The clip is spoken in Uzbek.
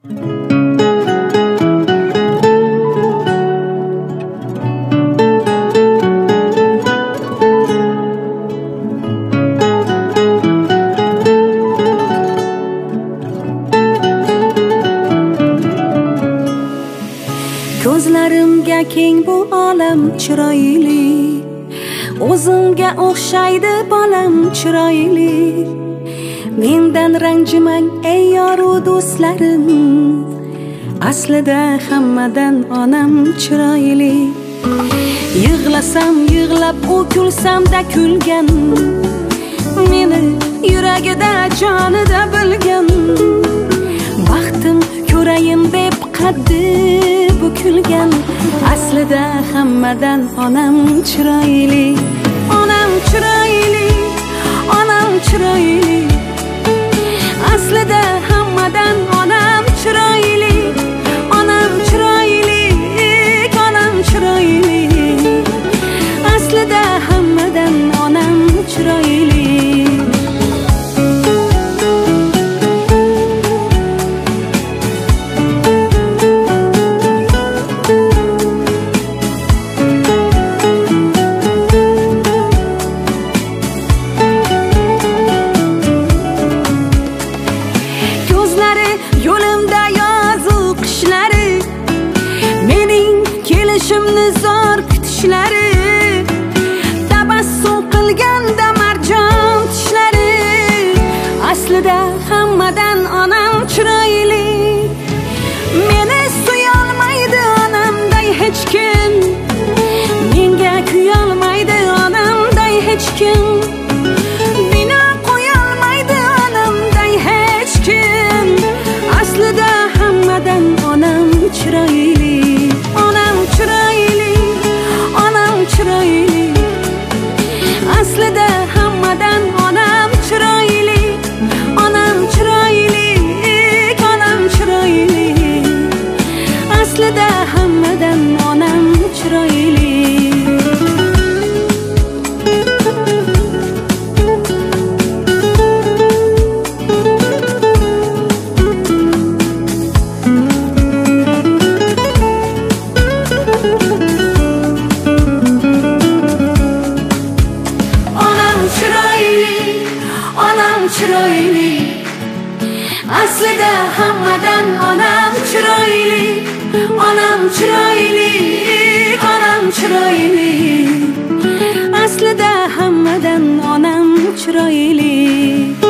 Ko'zlarimga keng bu olam chiroyli, o'zimga o'xshaydi bolam chiroyli. Mendan ranjimang ey yoru do'stlarim, aslida hammadan onam chiroyli. Yig'lasam yig'lab, u kulsamda kulgan, meni yuragida jonida bilgan. Baxtim ko'rayin deb qaddi bukilgan, aslida hammadan onam chiroyli. Onam chiroyli, onam chiroyli, aslida hammadan onam chiroyli. Onam chiroyli, onam chiroyli, aslida hammadan onam chiroyli. Yo'limda yozu qishlari, mening kelishimni zor kutishlari, tabassum qilganda marjon tishlari, aslida hammadan onam chiroyli. Meni suyolmaydi onamday hech kim, menga kuyolmaydi onamday hech kim. Bino qo'yolmaydi onamday hech kim, aslida hammadan onam chiroyli. Onam chiroyli, onam chiroyli, aslida hammadan onam chiroyli. Onam chiroyli, onam chiroyli, aslida hammadan onam chiroyli. Onam chiroyli, aslida hammadan onam chiroyli. Onam chiroyli, onam chiroyli, aslida hammadan onam chiroyli.